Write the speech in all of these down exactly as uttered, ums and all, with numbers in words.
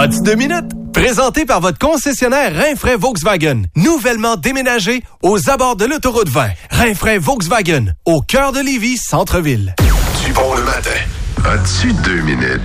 A-tu deux minutes? Présenté par votre concessionnaire Rinfraie Volkswagen. Nouvellement déménagé aux abords de l'autoroute vingt. Rinfraie Volkswagen, au cœur de Lévis, centre-ville. Du bon le matin. As-tu deux minutes?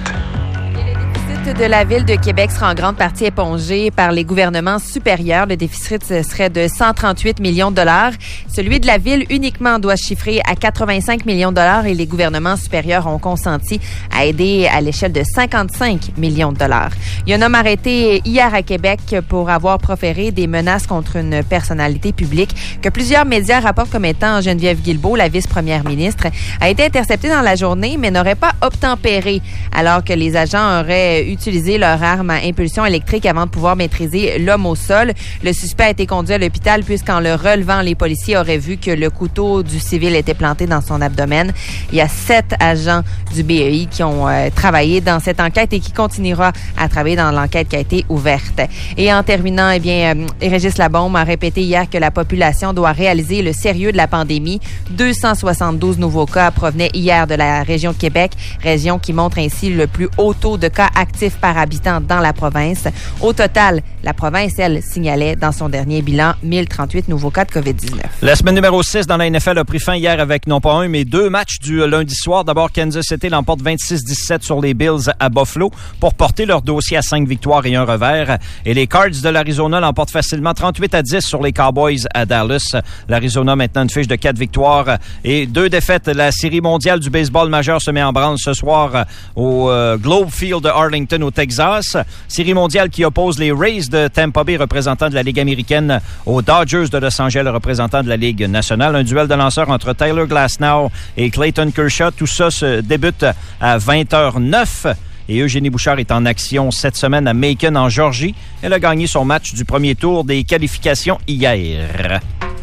Le déficit de la Ville de Québec sera en grande partie épongé par les gouvernements supérieurs. Le déficit serait de cent trente-huit millions de dollars. Celui de la Ville uniquement doit se chiffrer à quatre-vingt-cinq millions de dollars et les gouvernements supérieurs ont consenti à aider à l'échelle de cinquante-cinq millions de dollars. Il y a un homme arrêté hier à Québec pour avoir proféré des menaces contre une personnalité publique que plusieurs médias rapportent comme étant Geneviève Guilbeault, la vice-première ministre, a été intercepté dans la journée mais n'aurait pas obtempéré alors que les agents auraient utiliser leur arme à impulsion électrique avant de pouvoir maîtriser l'homme au sol. Le suspect a été conduit à l'hôpital puisqu'en le relevant, les policiers auraient vu que le couteau du civil était planté dans son abdomen. Il y a sept agents du B E I qui ont euh, travaillé dans cette enquête et qui continuera à travailler dans l'enquête qui a été ouverte. Et en terminant, eh bien, euh, Régis Labaume a répété hier que la population doit réaliser le sérieux de la pandémie. deux cent soixante-douze nouveaux cas provenaient hier de la région de Québec, région qui montre ainsi le plus haut taux de cas actifs par habitant dans la province. Au total, la province, elle, signalait dans son dernier bilan mille trente-huit nouveaux cas de covid dix-neuf. La semaine numéro six dans la N F L a pris fin hier avec non pas un, mais deux matchs du lundi soir. D'abord, Kansas City l'emporte vingt-six dix-sept sur les Bills à Buffalo pour porter leur dossier à cinq victoires et un revers. Et les Cards de l'Arizona l'emportent facilement trente-huit à dix sur les Cowboys à Dallas. L'Arizona maintenant une fiche de quatre victoires et deux défaites. La série mondiale du baseball majeur se met en branle ce soir au euh, Globe Field de Arlington au Texas. Série mondiale qui oppose les Rays de Tampa Bay, représentants de la Ligue américaine, aux Dodgers de Los Angeles, représentants de la Ligue nationale. Un duel de lanceurs entre Tyler Glasnow et Clayton Kershaw. Tout ça se débute à vingt heures neuf. Et Eugénie Bouchard est en action cette semaine à Macon, en Georgie. Elle a gagné son match du premier tour des qualifications hier.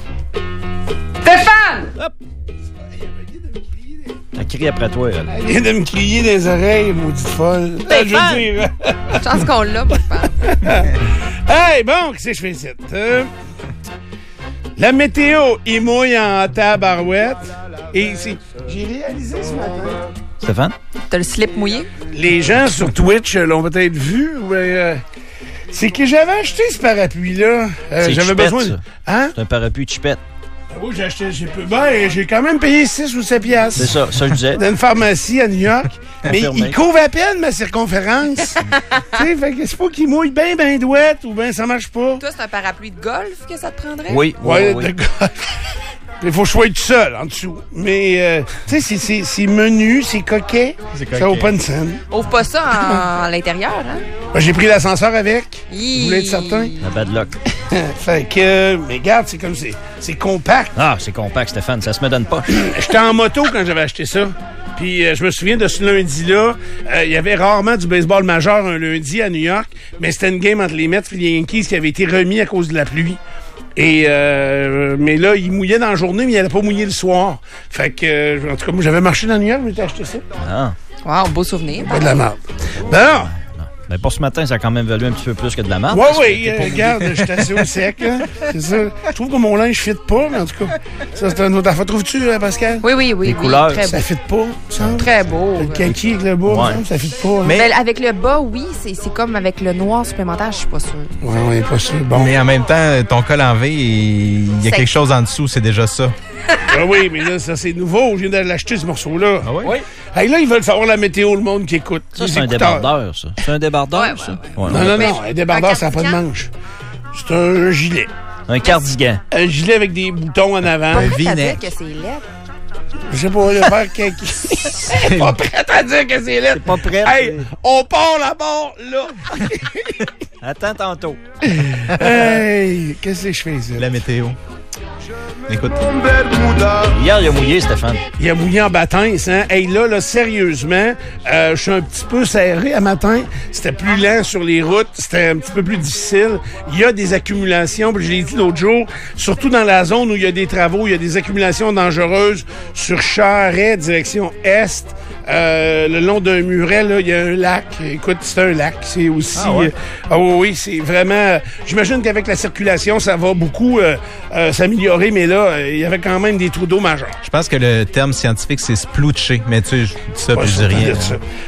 Stéphane! Hop. Elle crie après toi. Elle, Elle vient de me crier dans les oreilles, maudite folle. Stéphane! Je veux dire. Je pense qu'on l'a, moi, je pense. Hey, bon, qu'est-ce que je fais ici? Euh, la météo, il mouille en tabarouette. Et c'est... J'ai réalisé ce matin. Stéphane? T'as le slip mouillé? Les gens sur Twitch l'ont peut-être vu, mais... Euh, c'est que j'avais acheté ce parapluie-là. Euh, C'est j'avais chipette, besoin de... ça. Hein? C'est un parapluie chipette. Oui, j'ai acheté... J'ai, peu... ben, j'ai quand même payé six ou sept piastres. C'est ça, ça je disais. Dans une pharmacie à New York. Mais Confirmé. il couvre à peine ma circonférence. Tu sais, fait que c'est pas qu'il mouille bien, bien douette ou bien ça marche pas. Toi, c'est un parapluie de golf que ça te prendrait? Oui, oui, Ouais, oui. de golf. Il faut que je sois tout seul en dessous. Mais, euh, tu sais, c'est, c'est, c'est menu, c'est coquet. Ça vaut pas une scène. Ouvre pas ça en, à l'intérieur, hein? Ben, j'ai pris l'ascenseur avec. Hi. Vous voulez être certain? La bad luck. Fait que, euh, mais regarde, c'est comme c'est, c'est compact. Ah, c'est compact, Stéphane, ça se me donne pas. J'étais en moto quand j'avais acheté ça. Puis euh, je me souviens de ce lundi-là. Euh, Il y avait rarement du baseball majeur un lundi à New York, mais c'était une game entre les Mets et les Yankees qui avait été remis à cause de la pluie. Et euh, mais là, il mouillait dans la journée, mais il n'allait pas mouiller le soir. Fait que, euh, en tout cas, moi, j'avais marché dans New York, je m'étais acheté ça. Ah. Wow, beau souvenir. Pas de la merde. Ben non! Mais pour ce matin, ça a quand même valu un petit peu plus que de la marde. Ouais, parce que oui, t'es euh, pas regarde, j'étais assez au sec, là. C'est ça. Je trouve que mon linge fit pas, mais en tout cas, ça, c'est un autre affaire. Trouves-tu, euh, Pascal? Oui, oui, oui. Les oui, couleurs, très Ça beau. fit pas, ça? Très beau. Le kaki avec le bas, Ouais. ça, ça fit pas. hein? Mais- Mais avec le bas, oui, c'est, c'est comme avec le noir supplémentaire, je suis pas sûre. Ouais, ouais, pas sûr. Bon. Mais en même temps, ton col en V, il y a C'est- quelque chose en dessous, c'est déjà ça. Ah oui, mais là, ça, c'est nouveau. Je viens de l'acheter, ce morceau-là. Ah oui? Oui. Hey, là, ils veulent savoir la météo, le monde qui écoute. Ça, Les c'est un écouteurs. débardeur, ça. C'est un débardeur, Ouais, ouais, ça? ouais. Ouais. Non, non, Mais non. Un débardeur, un ça n'a pas de cardigan? manche. C'est un gilet. Un cardigan. Un gilet avec des boutons en avant. Pas prête à dire V-neck. que c'est laid. Je sais pas, le faire kaki. Pas prêt à dire que c'est là. Pas prêt. Hey, on part là-bas, là. Attends tantôt. Hey, qu'est-ce que je fais, ça? La météo. Écoute. Hier, il a mouillé, Stéphane. Il a mouillé en bâtin, hein? Hey, là, là, sérieusement, euh, je suis un petit peu serré à matin. C'était plus lent sur les routes. C'était un petit peu plus difficile. Il y a des accumulations, puis je l'ai dit l'autre jour, surtout dans la zone où il y a des travaux, il y a des accumulations dangereuses sur Charret, direction Est. Euh, le long d'un muret, là, il y a un lac. Écoute, c'est un lac. C'est aussi... Ah ouais? euh, ah oui, oui, c'est vraiment... J'imagine qu'avec la circulation, ça va beaucoup euh, euh, s'améliorer, mais là, euh, il y avait quand même des trous d'eau majeurs. Je pense que le terme scientifique, c'est splouché. Mais tu sais, je dis ça, Pas puis je dis certain rien. de ça. Bon,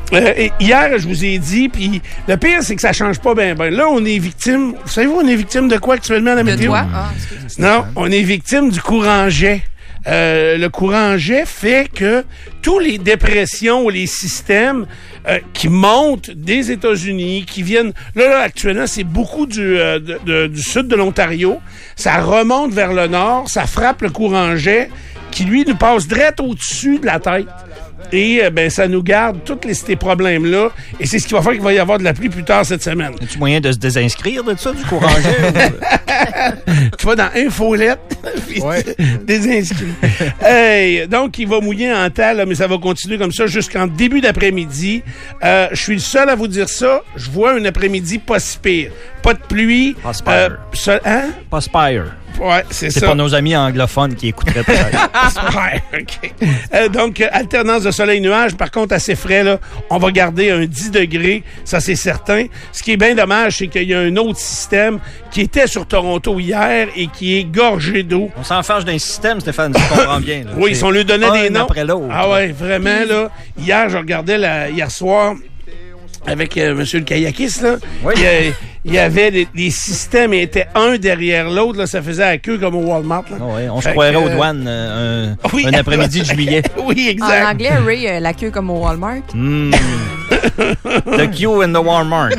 Euh, et hier, je vous ai dit, puis le pire, c'est que ça change pas bien. Ben, là, on est victime. Vous savez-vous, on est victime de quoi actuellement à la De météo? toi? Ah, excuse. Non, on est victime du courant jet. Euh, le courant jet fait que tous les dépressions ou les systèmes euh, qui montent des États-Unis, qui viennent... Là, là actuellement, c'est beaucoup du, euh, de, de, du sud de l'Ontario. Ça remonte vers le nord, ça frappe le courant jet qui, lui, nous passe direct au-dessus de la tête. Et euh, ben ça nous garde tous les, ces problèmes-là. Et c'est ce qui va faire qu'il va y avoir de la pluie plus tard cette semaine. As-tu moyen de se désinscrire de ça, du courant jet? Tu vas dans Infolette, puis Ouais. désinscrit. Hey, donc, il va mouiller en temps, là, mais ça va continuer comme ça jusqu'en début d'après-midi. Euh, je suis le seul à vous dire ça. Je vois un après-midi pas si pire. Pas de pluie. Pas spire. Euh, seul- hein? Pas Spire. Ouais, c'est C'est ça. pas nos amis anglophones qui écouteraient peut-être. Ouais, OK. Euh, donc, euh, alternance de soleil-nuage. Par contre, assez frais, là, on va garder un dix degrés. Ça, c'est certain. Ce qui est bien dommage, c'est qu'il y a un autre système qui était sur Toronto hier et qui est gorgé d'eau. On s'en fâche d'un système, Stéphane, tu comprends bien. Là. Oui, C'est si on lui donnait un des noms. après l'autre. Ah ouais, vraiment, là. Hier, je regardais, la, hier soir, avec euh, M. le Kayakis, là. Oui. Il y, a- il y avait des, des systèmes, ils étaient un derrière l'autre, là. Ça faisait à queue comme au Walmart, là. Ah ouais, on se Fait croirait que, aux euh, douanes euh, un, oui. un après-midi de juillet. Oui, En exact. anglais, Ray, euh, la queue comme au Walmart. Mm. The queue in the Walmart.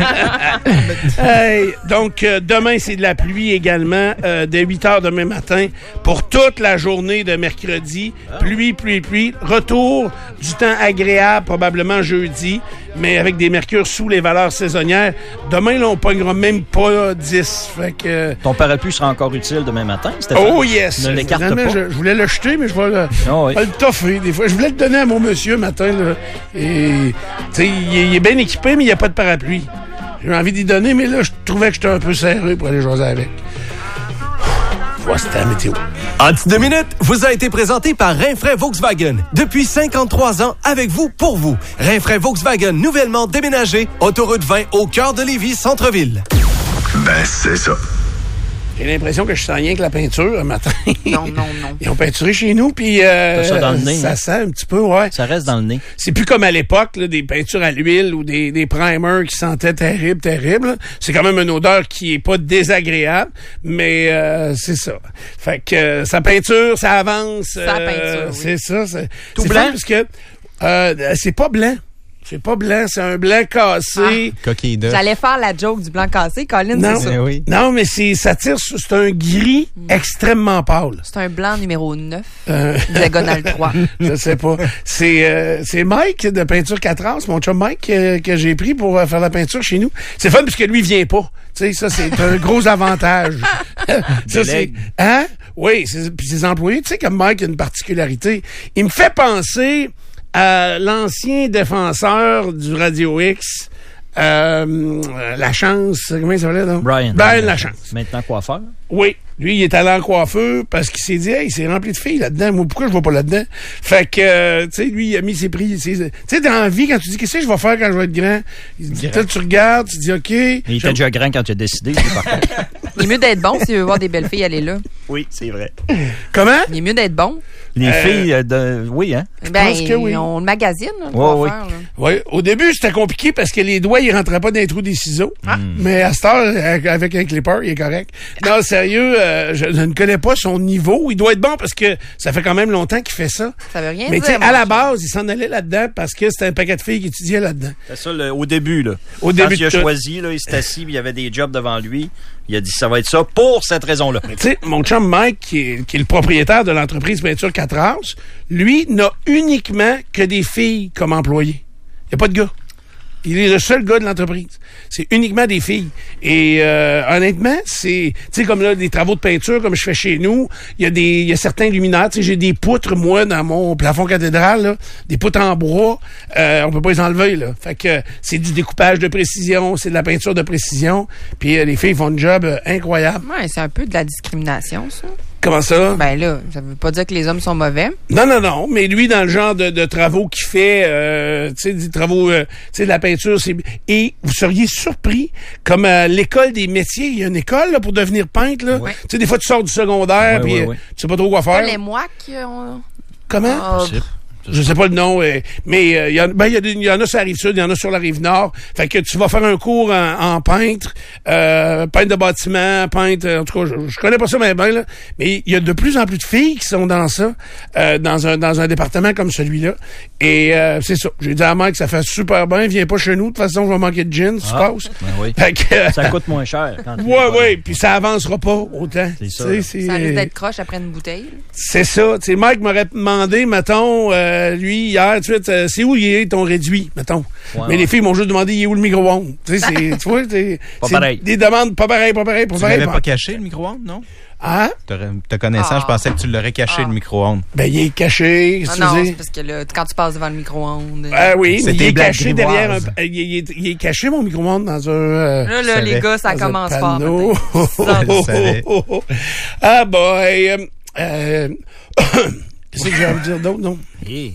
Hey, donc, euh, demain, c'est de la pluie également, euh, dès huit heures demain matin, pour toute la journée de mercredi. Pluie, pluie, pluie. Retour du temps agréable, probablement jeudi, mais avec des mercures sous les valeurs saisonnières. Demain, là, on pognera même pas dix. Fait que... Ton parapluie sera encore utile demain matin, Stéphane. Oh yes! Ne l'écarte Finalement, pas. Je, je voulais le jeter, mais je vais le, Ah oui. pas le toffer des fois. Je voulais le donner à mon monsieur matin. Là, et, tu sais, il, est- il est bien équipé, mais il n'y a pas de parapluie. J'ai envie d'y donner, mais là, je trouvais que j'étais un peu serré pour aller jaser avec. Voilà, c'était la météo. En dessous de minutes, vous a été présenté par Rinfraie Volkswagen. Depuis cinquante-trois ans, avec vous, pour vous. Rinfraie Volkswagen, nouvellement déménagé, autoroute vingt au cœur de Lévis, centre-ville. Ben, c'est ça. J'ai l'impression que je sens rien que la peinture un matin. Non, non, non. Ils ont peinturé chez nous, puis euh, T'as ça dans le nez, ça hein? sent un petit peu, ouais. Ça reste dans le nez. C'est plus comme à l'époque, là, des peintures à l'huile ou des, des primers qui sentaient terrible, terrible. C'est quand même une odeur qui est pas désagréable, mais euh, c'est ça. Fait que euh, sa peinture, ça avance. Sa euh, peinture, oui. C'est ça. C'est, Tout c'est blanc? fun parce que euh, c'est pas blanc. C'est pas blanc, c'est un blanc cassé. Coquille d'œuf. J'allais faire la joke du blanc cassé, Colin, Non. c'est ça. Eh oui. Non, mais c'est ça tire sur- c'est un gris extrêmement pâle. C'est un blanc numéro neuf, Euh, diagonale trois. Je sais pas. C'est euh, c'est Mike de Peinture quatre As, mon chum Mike, euh, que j'ai pris pour euh, faire la peinture chez nous. C'est fun puisque lui, il vient pas. Tu sais, ça, c'est un gros avantage. ça, c'est... Délègue. Hein? Oui, c'est- puis ses employés, tu sais, comme Mike a une particularité. Il me fait penser à l'ancien défenseur du Radio X, euh, La Chance, comment il s'appelait, là? Brian. Brian Lachance. Maintenant, quoi faire? Oui. Lui, il est allé en coiffeur parce qu'il s'est dit, hey, c'est rempli de filles là-dedans. Moi, pourquoi je vais pas là-dedans? Fait que, euh, tu sais, lui, il a mis ses prix. ses- Tu sais, dans la vie, quand tu dis, qu'est-ce que je vais faire quand je vais être grand? Il dit, Grand. Là, tu regardes, tu dis, OK. Il je- était déjà grand quand tu as décidé, lui, par contre. Il est mieux d'être bon s'il veut voir des belles filles aller là. Oui, c'est vrai. Comment? Il est mieux d'être bon. Les Euh, filles euh, de... Oui, hein? Ben, pense que oui. on le magazine, là, le Ouais, coiffeur, là. Oui. Au début, c'était compliqué parce que les doigts, ils rentraient pas dans les trous des ciseaux. Mais à cette heure, avec un clipper, il est correct. Non, sérieux, euh, je, je ne connais pas son niveau. Il doit être bon parce que ça fait quand même longtemps qu'il fait ça. Ça veut rien Mais dire. tu sais, mon à la chum. base, il s'en allait là-dedans parce que c'était un paquet de filles qui étudiaient là-dedans. C'est ça, le- au début, là. Au Quand début il a de tout. choisi, là, il s'est assis, puis il y avait des jobs devant lui. Il a dit, ça va être ça pour cette raison-là. Tu sais, mon chum Mike, qui est, qui est le propriétaire de l'entreprise Peinture quatre As, lui, n'a uniquement que des filles comme employés. Il n'y a pas de gars. Il est le seul gars de l'entreprise. C'est uniquement des filles. Et euh, honnêtement, c'est, tu sais, comme là, des travaux de peinture, comme je fais chez nous, il y a des, il y a certains luminaires. Tu sais, j'ai des poutres, moi, dans mon plafond cathédral, là, des poutres en bois. Euh, on peut pas les enlever, là. Fait que c'est du découpage de précision, c'est de la peinture de précision. Puis euh, les filles font un job euh, incroyable. Ouais, c'est un peu de la discrimination, ça. Comment ça? Ben là, ça veut pas dire que les hommes sont mauvais. Non, non, non, mais lui, dans le genre de, de travaux qu'il fait, euh, tu sais, des travaux, euh, tu sais, de la peinture, c'est... Et vous seriez surpris, comme à l'école des métiers, il y a une école, là, pour devenir peintre, là. Ouais. Tu sais, des fois, tu sors du secondaire, Ouais, puis ouais, euh, ouais. tu sais pas trop quoi Pas faire. les mois qui ont... Comment? Ah, Possible. Je sais pas le nom, euh, mais il euh, y, en, ben, y, y en a sur la Rive-Sud, il y en a sur la Rive-Nord. Fait que tu vas faire un cours en, en peintre, euh, peintre de bâtiment, peintre... En tout cas, je, je connais pas ça, mais ben, là. Mais il y a de plus en plus de filles qui sont dans ça, euh, dans un dans un département comme celui-là. Et euh, c'est ça. J'ai dit à la mère que ça fait super bien. Viens pas chez nous. De toute façon, je vais manquer de gin, si Ah, tu passes. ben oui. Fait que, euh, Ça coûte moins cher. Quand tu ouais, vas ouais. Puis ça avancera pas autant. C'est ça, Tu sais, là. c'est, Ça risque d'être croche après une bouteille. c'est ça. Tu sais, Mike m'aurait demandé, mettons, euh, lui, hier, tout de suite, euh, c'est où il est ton réduit, mettons. Ouais, Mais ouais. les filles m'ont juste demandé, il est où le micro-ondes? Tu sais, c'est, tu vois, c'est, Pas c'est pareil. des demandes pas pareil, pas pareil, pas Tu pareil. l'avais pas caché, le micro-ondes, non? Hein? T'aurais- Te connaissant, Ah. je pensais que tu l'aurais caché, Ah. le micro-ondes. Ben, il est caché, Ah qu'est-ce non, que tu c'est dis? parce que là, quand tu passes devant le micro-ondes. Ah oui, mais C'est il des est blagues caché derrière un, grivoises. il, est- il est, il est caché, mon micro-ondes, dans un, euh, Là, je là, les savais. gars, ça dans un commence fort. panneau. maintenant. Je savais. Ah, boy. Euh, euh, qu'est-ce que j'ai envie de dire d'autre, non? Hey.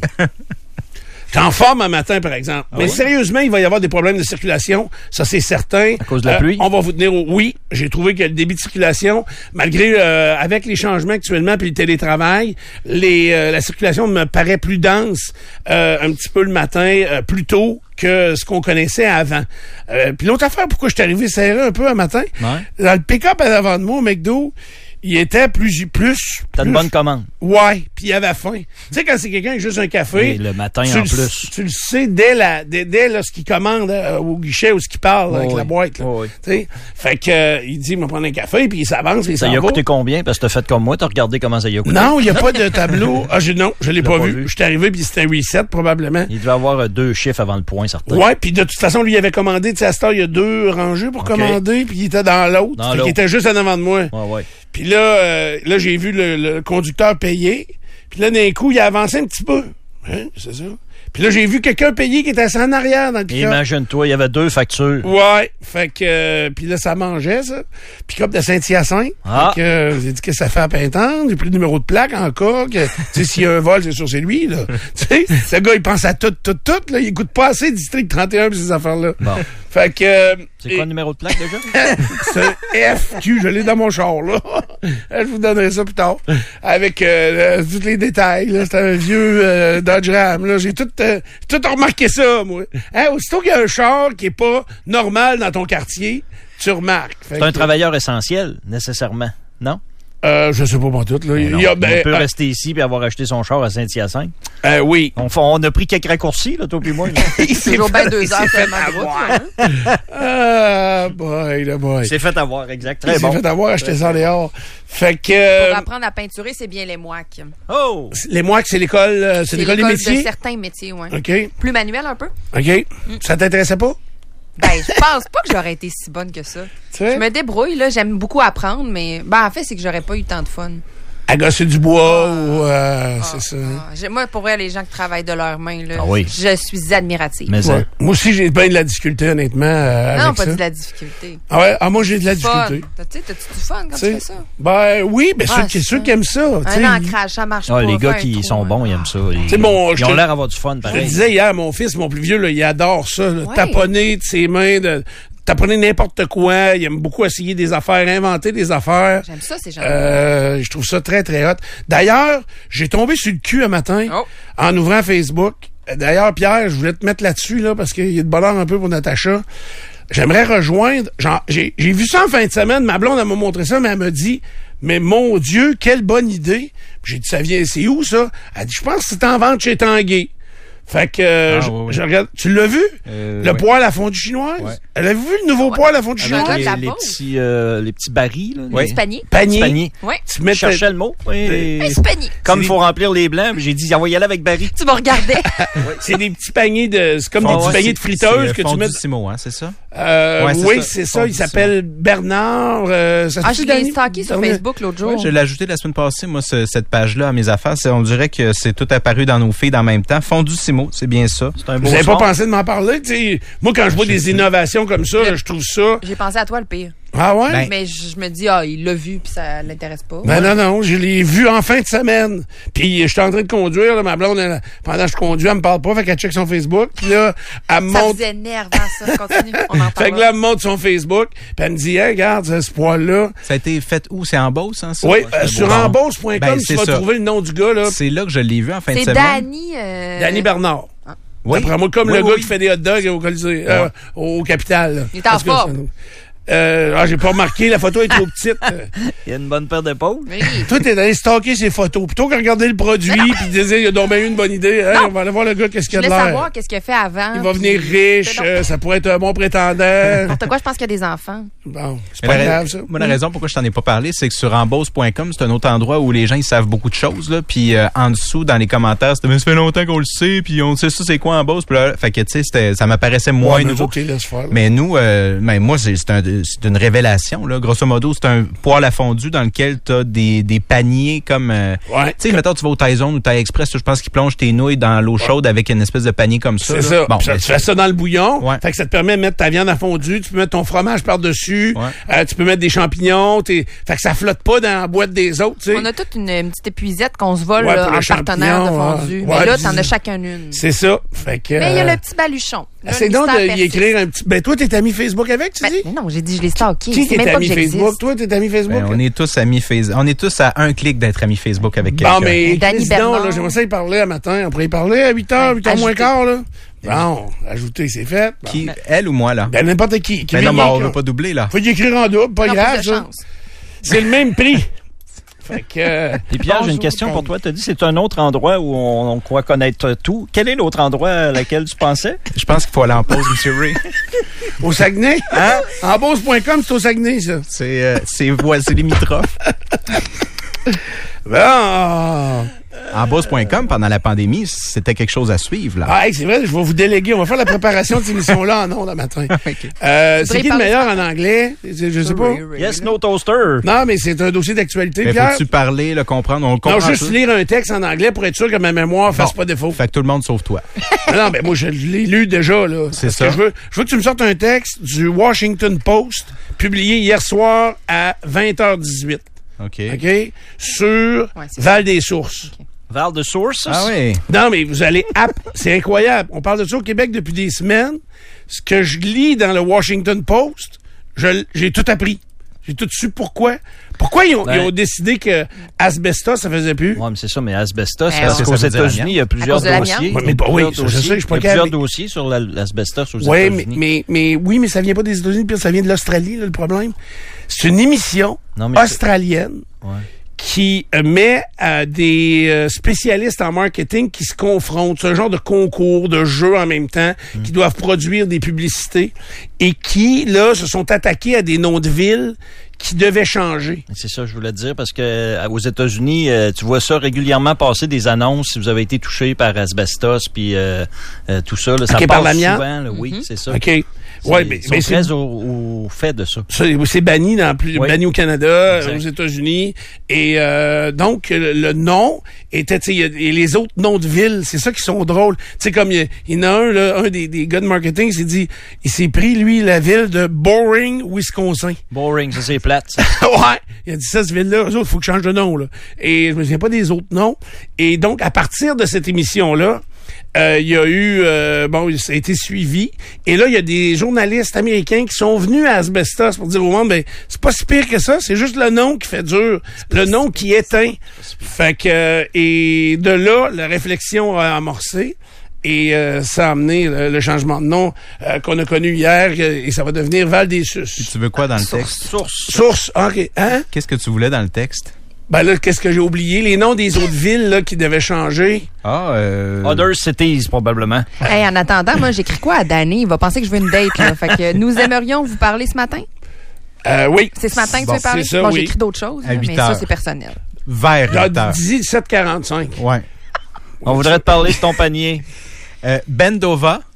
T'es en forme un matin, par exemple. Ah Mais oui? sérieusement, il va y avoir des problèmes de circulation. Ça, c'est certain. À cause de la pluie? On va vous tenir au oui. J'ai trouvé que le débit de circulation, malgré, euh, avec les changements actuellement puis le télétravail, les, euh, la circulation me paraît plus dense, euh, un petit peu le matin, euh, plus tôt que ce qu'on connaissait avant. Euh, puis l'autre affaire, pourquoi je suis arrivé serré un peu un matin, Ouais. dans le pick-up à l'avant de moi au McDo, il était plus, plus, T'as une plus- bonne commande. Ouais, puis il avait faim. Tu sais, quand c'est quelqu'un qui a juste un café... Et le matin, tu en le- plus. Tu le sais dès la dès, dès là, ce qu'il commande euh, au guichet ou ce qu'il parle Oh avec oui. la boîte. Là. Oh oui. Tu sais, fait que euh, il dit, il va prendre un café, puis il s'avance, puis il Ça s'en y a va. coûté combien? Parce que t'as fait comme moi, t'as regardé comment ça y a coûté. Non, il n'y a pas de tableau. Ah, j'ai, non, je l'ai L'as pas, pas vu. vu. Je suis arrivé, puis c'était un reset, probablement. Il devait avoir euh, deux chiffres avant le point, certain. Ouais, puis de toute façon, lui, il avait commandé, tu sais, à cette heure, il y a deux rangées pour OK. commander, puis il était dans l'autre. Dans Fait qu'il l'autre. était juste en avant de moi. Ouais, ouais. Puis là, euh, là, j'ai vu le, le conducteur payer. Puis là, d'un coup, il a avancé un petit peu. Hein, c'est ça. Puis là, j'ai vu quelqu'un payer qui était assis en arrière dans le pick-up. Imagine-toi, il y avait deux factures. Ouais, fait que euh, puis là ça mangeait ça. Pick-up de Saint-Hyacinthe. Ah. Fait que euh, j'ai dit que ça fait à Pintendre, j'ai pris le numéro de plaque encore que tu sais s'il y a un vol, c'est sûr c'est lui là. Tu sais, ce gars il pense à tout tout tout là, il écoute pas assez District trente et un pour ces affaires-là. Bon. Fait que euh, C'est et- quoi le numéro de plaque déjà? c'est un F Q, je l'ai dans mon char, là. Je vous donnerai ça plus tard. Avec euh, euh, tous les détails, là. C'est un vieux euh, Dodge Ram, là. J'ai tout, euh, tout remarqué ça, moi. Hein, aussitôt qu'il y a un char qui est pas normal dans ton quartier, tu remarques. Fait C'est un que, travailleur essentiel, nécessairement. Non? Euh, je sais pas pour tout, là. Mais Il non. y a, On ben, peut euh, rester ici et avoir acheté son char à Saint-Hyacinthe. euh, oui. On, fa- on a pris quelques raccourcis, là, toi puis moi. là. Il s'est Toujours bien fait- deux il heures s'est fait seulement de route, avoir. là, hein? Ah, boy, le boy. Il s'est fait avoir, exact. Il Très s'est bon. fait avoir, acheté ça dehors. Fait que, euh, Pour apprendre à peinturer, c'est bien les mouacs. Oh! les mois que c'est l'école, euh, c'est l'école des de métiers. certains métiers, oui. OK. Plus manuel un peu? OK. Ça t'intéressait pas? Ben, je pense pas que j'aurais été si bonne que ça. Tu sais? Je me débrouille, là. J'aime beaucoup apprendre, mais ben, en fait, c'est que j'aurais pas eu tant de fun. À gosser du bois ou... Euh, c'est ça. Ah, j'ai- moi, pour vrai, les gens qui travaillent de leurs mains, là, Ah oui. je suis admirative. Mais Ouais. ça. Moi aussi, j'ai bien de la difficulté, honnêtement, euh, non, avec pas ça. de la difficulté. Ah ouais? Ah, moi, j'ai de la Fun. difficulté. T'as- Tu sais, t'as-tu du fun quand Tu sais? tu fais ça? Ben oui, ben Ah, ceux, qui, c'est ceux ça. qui aiment ça. tu sais. Un ancrage, ça marche Ah, pas. les gars Fais un qui trou, sont hein. bons, ils aiment ça. Ils, sais, mon- ils je ont te- l'air d'avoir du fun, Je te pareil. disais hier, mon fils, mon plus vieux, là, il adore ça. là, Ouais. taponner de ses mains, de, taponner n'importe quoi. Il aime beaucoup essayer des affaires, inventer des affaires. J'aime ça, ces gens. Euh, je trouve ça très, très hot. D'ailleurs, j'ai tombé sur le cul un matin Oh. en ouvrant Facebook. D'ailleurs, Pierre, je voulais te mettre là-dessus, là, parce qu'il y a de bonheur un peu pour Natacha. J'aimerais rejoindre... Genre, j'ai, j'ai vu ça en fin de semaine. Ma blonde, elle m'a montré ça, mais elle m'a dit, mais mon Dieu, quelle bonne idée. Puis j'ai dit, ça vient, c'est où, ça? Elle dit, je pense que c'est en vente chez Tanguay. Fait que, euh, Ah, je, oui, oui. je regarde. Tu l'as vu? Euh, le oui. poêle à fondue chinoise? Ouais. Elle a vu le nouveau Ouais. poêle à fondue Avec chinoise? de la les, les pause. petits, euh, les petits barils, là, Oui. les Petit panier. Panier. petits paniers. Oui. Tu mets Je cherchais le mot. Oui. Un petit panier. Comme C'est il faut remplir les blancs, j'ai dit, on va y aller avec baril. Tu me regardais. C'est des petits paniers de, c'est comme Fond- des petits ouais, paniers c'est- de friteuses c'est que tu Fondu mets. Simo, hein, c'est ça? Euh, Ouais, c'est oui, ça. c'est ça. Fondu Il s'appelle Bernard. Euh, ça se Ah, dit, je l'ai Danny? stalké sur Bernard? Facebook l'autre Oui, jour. je l'ai ajouté la semaine passée, moi, ce- cette page-là à mes affaires. C'est- on dirait que c'est tout apparu dans nos feeds en même temps. Fondu Simo, c'est bien ça. C'est un beau Vous n'avez pas soir. pensé de m'en parler? Tu sais, moi, quand je vois des innovations comme ça, là, je trouve ça. J'ai pensé à toi le pire. Ah ouais? Ben, Mais je je me dis, ah, il l'a vu, puis ça l'intéresse pas. Ben non, non, je l'ai vu en fin de semaine. Puis je suis en train de conduire, là, ma blonde, elle, pendant que je conduis, elle me parle pas, fait qu'elle check son Facebook. Puis là, elle me Ça montre... vous énerve, hein, ça. Continue, on en Fait parle. que là, elle me montre son Facebook, puis elle me dit, hey, regarde, ce poil-là. ça a été fait où? C'est en Beauce, hein, ça? Oui, Ouais, euh, c'est sur beau. embauche point com, Ben, tu c'est vas ça. trouver le nom du gars, là. C'est là que je l'ai vu en fin de C'est semaine. Danny... Euh... Danny Bernard. Oui. D'après moi, comme Oui, le oui. gars qui fait des hot dogs au Colisée, euh, au Capital. là. Il est en Parce que forme. ça- Euh, ah, j'ai pas remarqué, la photo est trop petite. Euh, Il y a une bonne paire d'épaules. Oui. Toi, t'es allé stalker ses photos. Plutôt que regarder le produit, puis dire, il a donc bien eu une bonne idée. Hey, on va aller voir le gars, qu'est-ce Je qu'il a voulais de l'air. savoir qu'est-ce qu'il a fait avant. Il va puis- venir riche, Mais non. euh, ça pourrait être un bon prétendant. N'importe quoi, je pense qu'il y a des enfants. Bon, c'est Mais pas la, grave, ça. moi, la raison pourquoi je t'en ai pas parlé, c'est que sur embauche point com, c'est un autre endroit où les gens ils savent beaucoup de choses. Là, puis euh, en dessous, dans les commentaires, c'était mais ça fait longtemps qu'on le sait, puis on sait ça c'est quoi Embauche. Puis là, fait que tu sais, c'était- ça m'apparaissait moins Ouais, mais nouveau. faut que tu les laisses faire, là. Mais nous, euh, ben moi, c'est c'est un- c'est une révélation. Là. Grosso modo, c'est un poêle à fondu dans lequel tu as des, des paniers comme... euh, Ouais. tu sais, mettons, tu vas au Tyson ou Thai Express, je pense qu'ils plongent tes nouilles dans l'eau chaude avec une espèce de panier comme ça. C'est là. ça. Bon, Puis ça, ben, tu fais ça dans le bouillon. Ouais. Fait que ça te permet de mettre ta viande à fondu. Tu peux mettre ton fromage par-dessus. Ouais. Euh, tu peux mettre des champignons. T'es- Fait que ça flotte pas dans la boîte des autres, tu sais. On a toute une, une petite épuisette qu'on se vole Ouais, là, pour en le partenaire de champignon, fondu. ouais. Mais Ouais, là, puis- t'en as chacun une. C'est ça. Fait que... Mais il y a euh, le petit baluchon. Là, Essaye le donc de mystère y persiste. écrire un petit... Ben, toi, t'es ami Facebook avec, tu Ben, dis? mais non, j'ai dit, je l'ai stalké. Qui C'est est même pas ami que Facebook? j'existe. Toi, t'es ami Facebook? ben, on est tous amis Facebook. On est tous à un clic d'être amis Facebook avec quelqu'un. Bon, mais Danny Chris, non, Bernard. là, j'aimerais ça y parler à matin. On pourrait y parler à huit heures, Ouais, huit heures moins ajouter. quart, là. Bon, ajouter, c'est fait. Bon. Qui, elle ou moi, là? Ben, n'importe qui. Ben non, mais on va veut pas doubler, là. Faut y écrire en double, pas Non, grave, plus de ça. chance. C'est le même prix. Fait que... euh, Et Pierre, j'ai une bonjour, question pour Tom. toi. Tu as dit c'est un autre endroit où on, on croit connaître tout. Quel est l'autre endroit à laquelle tu pensais? Je pense qu'il faut aller en pause, M. Ray. Au Saguenay? Hein? En bourse point com, c'est au Saguenay, ça. C'est euh, c'est ouais, c'est limitrophe. Bon. En bourse point com, pendant la pandémie, c'était quelque chose à suivre, là. Ah, hey, c'est vrai, je vais vous déléguer. On va faire la préparation de cette émission-là en ondes le matin. Euh, c'est qui le parler meilleur en anglais? Je je sais pas. Yes, no toaster. Non, mais c'est un dossier d'actualité, Mais Pierre. faut-tu parler, le comprendre? On le comprend Non, juste tous. lire un texte en anglais pour être sûr que ma mémoire fasse Bon. pas défaut. Fait que tout le monde sauf toi. non, mais moi, je l'ai lu déjà, là. C'est Parce ça. que je veux, je veux que tu me sortes un texte du Washington Post, publié hier soir à vingt heures dix-huit. OK. OK? Sur Ouais, c'est Val des Sources. Val de Source. Ah oui. Non, mais vous allez... app- C'est incroyable. On parle de ça au Québec depuis des semaines. Ce que je lis dans le Washington Post, je- j'ai tout appris. J'ai tout su pourquoi. Pourquoi ils ont, Ben- ils ont décidé que asbestos, ça faisait plus? Ouais, mais c'est ça, mais asbestos, Eh parce ouais. qu'aux Ça veut dire États-Unis, il y a plusieurs cause de l'amiante? dossiers. Ouais, mais bah oui, Plusieurs ça, je sais, dossiers. je suis pas Il y a plusieurs capable. dossiers sur la- l'asbestos aux Oui, mais, États-Unis. mais, mais oui, mais ça vient pas des États-Unis, puis ça vient de l'Australie, là, le problème. C'est une émission Non, mais c'est- australienne Ouais. qui euh, met euh, des euh, spécialistes en marketing qui se confrontent. C'est un genre de concours, de jeux en même temps, Mm. qui doivent produire des publicités et qui, là, se sont attaqués à des noms de villes qui devaient changer. C'est ça, je voulais te dire, parce que euh, aux États-Unis, euh, tu vois ça régulièrement passer des annonces si vous avez été touché par asbestos, puis euh, euh, tout ça. Là, ça Ok, par passe l'amiante? souvent. Là, Oui, c'est ça. OK. C'est- Ouais, mais, ils sont mais c'est très au, au fait de ça. Ça, c'est banni dans plus, Oui. banni au Canada, Exact. aux États-Unis. Et euh, donc, le, le nom était, tu sais, il y a- et les autres noms de villes, c'est ça qui sont drôles. Tu sais, comme il y, a- il y en a un, là, un des, des gars de marketing, il s'est dit, il s'est pris, lui, la ville de Boring, Wisconsin. Boring, ça c'est plate. ça. ouais, il a dit ça, cette ville-là, eux autres, il faut que je change de nom, là. Et je me souviens pas des autres noms. Et donc, à partir de cette émission-là, euh, il y a eu, euh, bon, ça a été suivi. Et là, il y a des journalistes américains qui sont venus à Asbestos pour dire au monde, ben, c'est pas si pire que ça, c'est juste le nom qui fait dur, le nom qui éteint. Fait que, euh, et de là, la réflexion a amorcé. Et euh, ça a amené le, le changement de nom euh, qu'on a connu hier, euh, et ça va devenir Val-des-Sus. Tu veux quoi dans le texte? Source. Source, OK, hein? Qu'est-ce que tu voulais dans le texte? Ben là, qu'est-ce que j'ai oublié? Les noms des autres villes là, qui devaient changer. Ah, euh... Other cities, probablement. Hey, en attendant, moi, j'écris quoi à Danny? Il va penser que je veux une date, là. Fait que nous aimerions vous parler ce matin. Euh, oui. C'est ce matin que Bon, tu veux parler? c'est ça, bon, oui. j'écris d'autres choses, À là, huit mais ça, heures. c'est personnel. Vers huit heures. dix-sept quarante-cinq. Ouais. On voudrait te parler de ton panier. Euh, Bendova,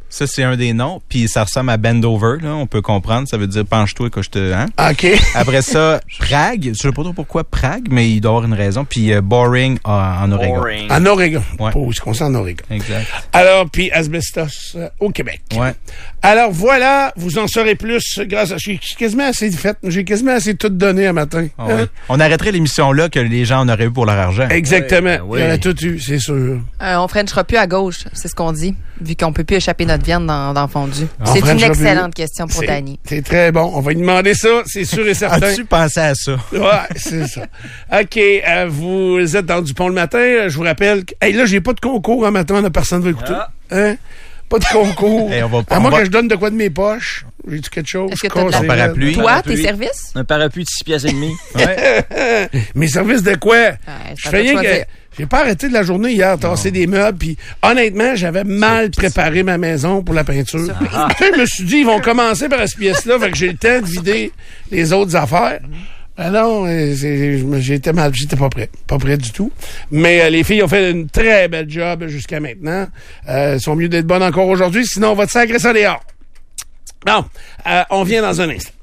Ça, c'est un des noms. Puis ça ressemble à bend over, là, on peut comprendre. Ça veut dire penche-toi que je te... Hein? OK. Après ça, Prague. Je sais pas trop pourquoi Prague, mais il doit y avoir une raison. Puis euh, boring euh, en Oregon. Boring. En Oregon. Ouais. Pour ce qu'on sait en Oregon. Exact. Alors, puis asbestos euh, au Québec. Ouais. Alors voilà, vous en saurez plus grâce à... J'ai quasiment assez fait. J'ai quasiment assez tout donné un matin. Ah oui. On arrêterait l'émission là que les gens en auraient eu pour leur argent. Exactement. Oui, oui. Il y en a tout eu, c'est sûr. Euh, on frenchera plus à gauche, c'est ce qu'on dit, vu qu'on peut plus échapper notre viande dans, dans le fondu. On C'est une frenchera excellente plus. question pour C'est- Danny. C'est très bon. On va lui demander ça, c'est sûr et certain. As-tu pensé à ça? Ouais, c'est ça. OK, euh, vous êtes dans Dupont le matin. euh, Je vous rappelle que... Hey, là, j'ai pas de concours en matin, là, personne ne va écouter. Ah. Hein? Pas de concours. Hey, on va- à on moins va- que je donne de quoi de mes poches. J'ai-tu quelque chose? Est-ce que Je t'as de la- casse les parapluie? Toi, Parapluie. tes services? Un parapluis de six pièces et demi. Ouais. rênes. Mes services de quoi? Ouais, Je ça fais doit rien que... choisir. J'ai pas arrêté de la journée hier, tasser des meubles, puis honnêtement, j'avais mal préparé ma maison pour la peinture. Tu sais, je me suis dit, ils vont commencer par cette pièce-là, fait que j'ai le temps de vider les autres affaires. Ben non, euh, c'est- je me- j'étais mal, j'étais pas prêt, pas prêt du tout. Mais euh, les filles ont fait une très belle job jusqu'à maintenant. Euh, elles sont mieux d'être bonnes encore aujourd'hui, sinon on va te sacrer ça dehors. Bon, euh, on vient dans un instant.